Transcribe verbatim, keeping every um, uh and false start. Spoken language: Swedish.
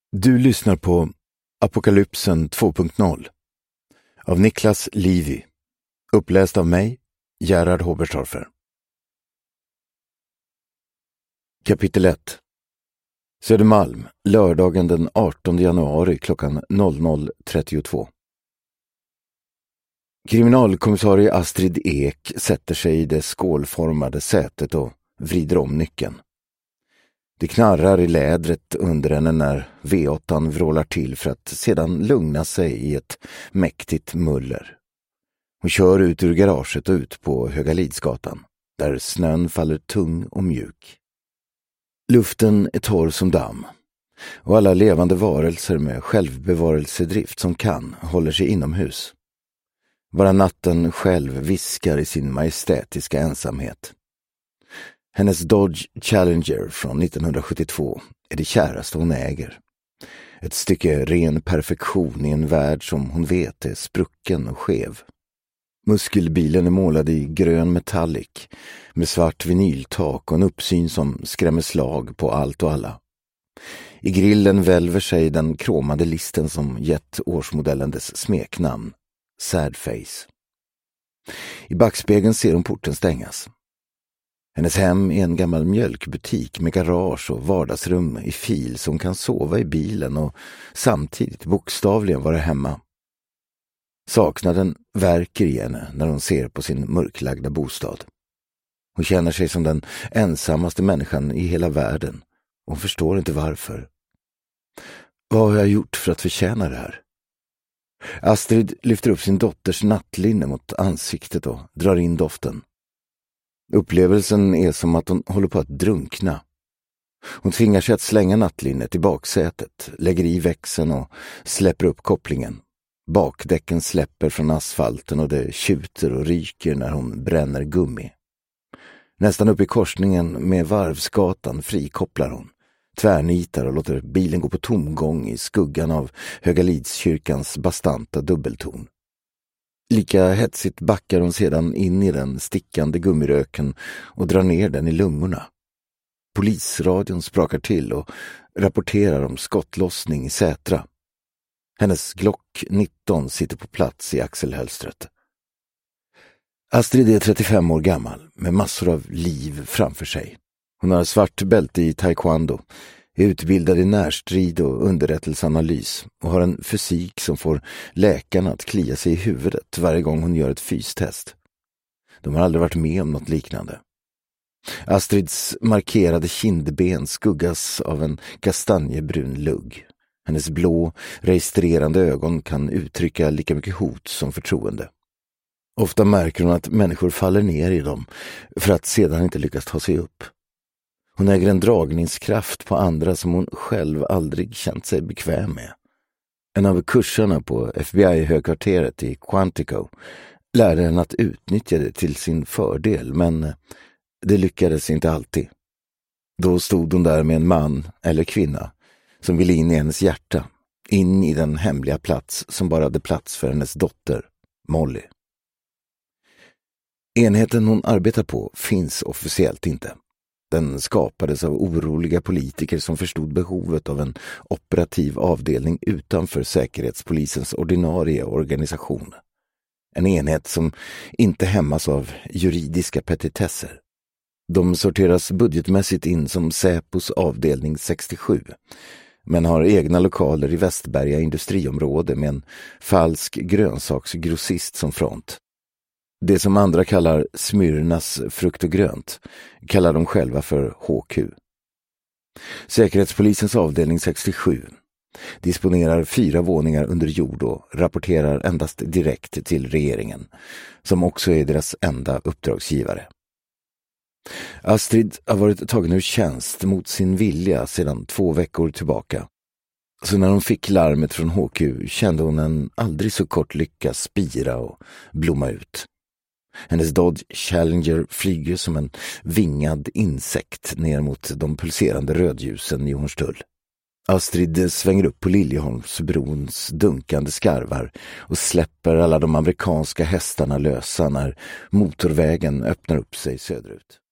Du lyssnar på Apokalypsen två punkt noll av Niklas Livy, uppläst av mig, Gerhard Hoberstorfer. Kapitel ett. Södermalm, lördagen den artonde januari klockan noll noll trettiotvå. Kriminalkommissarie Astrid Ek sätter sig i det skålformade sätet och vrider om nyckeln. Det knarrar i lädret under henne när V åtta vrålar till för att sedan lugna sig i ett mäktigt muller. Hon kör ut ur garaget och ut på Högalidsgatan, där snön faller tung och mjuk. Luften är torr som damm, och alla levande varelser med självbevarelsedrift som kan håller sig inomhus. Bara natten själv viskar i sin majestätiska ensamhet. Hennes Dodge Challenger från nittonhundrasjuttiotvå är det käraste hon äger. Ett stycke ren perfektion i en värld som hon vet är sprucken och skev. Muskelbilen är målad i grön metallic med svart vinyltak och en uppsyn som skrämmer slag på allt och alla. I grillen välver sig den kromade listen som gett årsmodellen dess smeknamn, Sad Face. I backspegeln ser hon porten stängas. Hennes hem är en gammal mjölkbutik med garage och vardagsrum i fil som kan sova i bilen och samtidigt bokstavligen vara hemma. Saknaden värker i henne när hon ser på sin mörklagda bostad. Hon känner sig som den ensammaste människan i hela världen och hon förstår inte varför. Vad har jag gjort för att förtjäna det här? Astrid lyfter upp sin dotters nattlinne mot ansiktet och drar in doften. Upplevelsen är som att hon håller på att drunkna. Hon tvingar sig att slänga nattlinnet i baksätet, lägger i växeln och släpper upp kopplingen. Bakdäcken släpper från asfalten och det tjuter och ryker när hon bränner gummi. Nästan upp i korsningen med Varvsgatan frikopplar hon, tvärnitar och låter bilen gå på tomgång i skuggan av Högalidskyrkans bastanta dubbeltorn. Lika hetsigt backar hon sedan in i den stickande gummiröken och drar ner den i lungorna. Polisradion sprakar till och rapporterar om skottlossning i Sätra. Hennes Glock nitton sitter på plats i axelhölstret. Astrid är trettiofem år gammal med massor av liv framför sig. Hon har svart bälte i taekwondo, är utbildad i närstrid och underrättelseanalys och har en fysik som får läkarna att klia sig i huvudet varje gång hon gör ett fystest. De har aldrig varit med om något liknande. Astrids markerade kindben skuggas av en kastanjebrun lugg. Hennes blå, registrerande ögon kan uttrycka lika mycket hot som förtroende. Ofta märker hon att människor faller ner i dem för att sedan inte lyckas ta sig upp. Hon äger en dragningskraft på andra som hon själv aldrig känt sig bekväm med. En av kurserna på F B I-högkvarteret i Quantico lärde henne att utnyttja det till sin fördel, men det lyckades inte alltid. Då stod hon där med en man eller kvinna som ville in i hennes hjärta, in i den hemliga plats som bara hade plats för hennes dotter, Molly. Enheten hon arbetar på finns officiellt inte. Den skapades av oroliga politiker som förstod behovet av en operativ avdelning utanför säkerhetspolisens ordinarie organisation. En enhet som inte hämmas av juridiska petitesser. De sorteras budgetmässigt in som Säpos avdelning sextiosju, men har egna lokaler i Västberga industriområde med en falsk grönsaksgrossist som front. Det som andra kallar Smyrnas frukt och grönt kallar de själva för H Q. Säkerhetspolisens avdelning sextiosju disponerar fyra våningar under jord och rapporterar endast direkt till regeringen, som också är deras enda uppdragsgivare. Astrid har varit tagen ur tjänst mot sin vilja sedan två veckor tillbaka. Så när hon fick larmet från H Q kände hon en aldrig så kort lycka spira och blomma ut. Hennes Dodge Challenger flyger som en vingad insekt ner mot de pulserande rödljusen i Hornstull. Astrid svänger upp på Liljeholmsbrons dunkande skarvar och släpper alla de amerikanska hästarna lösa när motorvägen öppnar upp sig söderut.